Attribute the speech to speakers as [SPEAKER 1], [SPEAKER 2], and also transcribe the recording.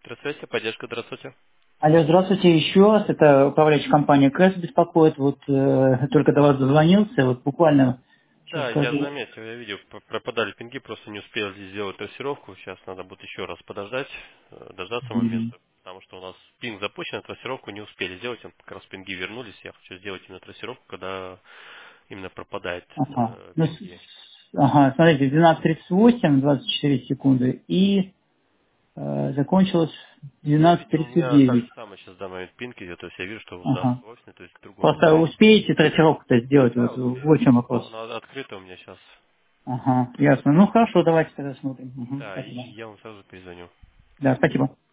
[SPEAKER 1] Здравствуйте, поддержка, здравствуйте.
[SPEAKER 2] Алло, здравствуйте еще раз. Это управляющая компания КЭС беспокоит. Вот только до вас дозвонился. Вот буквально сейчас
[SPEAKER 1] Да, я
[SPEAKER 2] скажу.
[SPEAKER 1] заметил, я видел, пропадали пинги, просто не успел сделать трассировку. Сейчас надо будет еще раз подождать, дождаться
[SPEAKER 2] Мгм.
[SPEAKER 1] момента, потому что у нас пинг запущен, а трассировку не успели сделать, как раз пинги вернулись. Я хочу сделать именно трассировку, когда именно пропадает
[SPEAKER 2] Ага. Ну,
[SPEAKER 1] пинги.
[SPEAKER 2] ага, смотрите, 12:38, 24 секунды. И закончилось
[SPEAKER 1] Я видел, у меня так
[SPEAKER 2] 12:39.
[SPEAKER 1] же самое сейчас в данный момент пинг идет, то есть я вижу, что да,
[SPEAKER 2] Ага.
[SPEAKER 1] срочно, то есть в другом
[SPEAKER 2] Просто
[SPEAKER 1] направлении.
[SPEAKER 2] успеете трассировку-то сделать?
[SPEAKER 1] Да,
[SPEAKER 2] Вот
[SPEAKER 1] успею.
[SPEAKER 2] в чем вопрос.
[SPEAKER 1] Она открыта у меня сейчас.
[SPEAKER 2] Ага, ясно. Ну хорошо, давайте тогда смотрим. Мгм,
[SPEAKER 1] Да, и
[SPEAKER 2] спасибо.
[SPEAKER 1] я вам сразу перезвоню.
[SPEAKER 2] Да, спасибо.